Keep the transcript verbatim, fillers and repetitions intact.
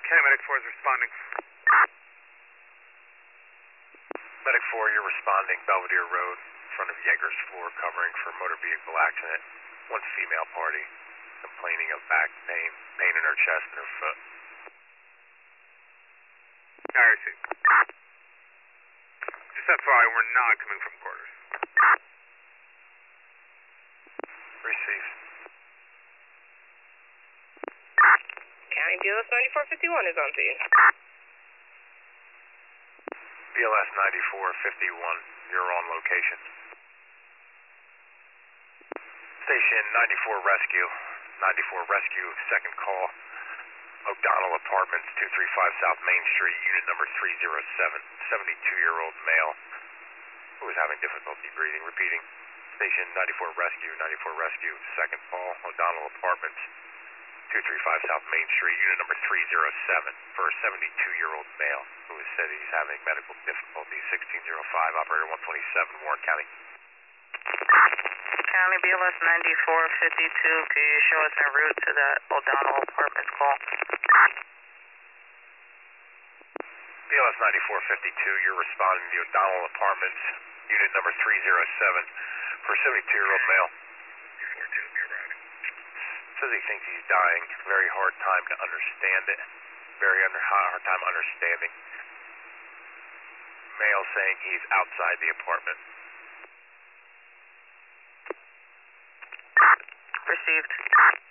County Medic four is responding. Medic four, you're responding, Belvedere Road, in front of Yeager's floor, covering for motor vehicle accident. One female party complaining of back pain, pain in her chest and her foot. I see. Just F Y I, we're not coming from quarters. Receive. County B L S ninety-four fifty-one is on scene. B L S ninety-four fifty-one, you're on location. Station ninety-four Rescue, ninety-four Rescue, second call. O'Donnell Apartments, two three five South Main Street, unit number three oh seven, seventy-two-year-old male who is having difficulty breathing. Repeating, Station ninety-four Rescue, ninety-four Rescue, second call. O'Donnell Apartments, two three five South Main Street, unit number three oh seven, for a seventy-two-year-old male who has said he's having medical difficulties. sixteen oh five, operator one twenty-seven, Warren County. County B L S ninety-four fifty-two, can you show us en route to that O'Donnell Apartments call? B L S ninety-four fifty-two, you're responding to the O'Donnell Apartments, unit number three oh seven, for a seventy-two-year-old male. Says he thinks he's dying. Very hard time to understand it. Very under, hard time understanding. Male saying he's outside the apartment. Received.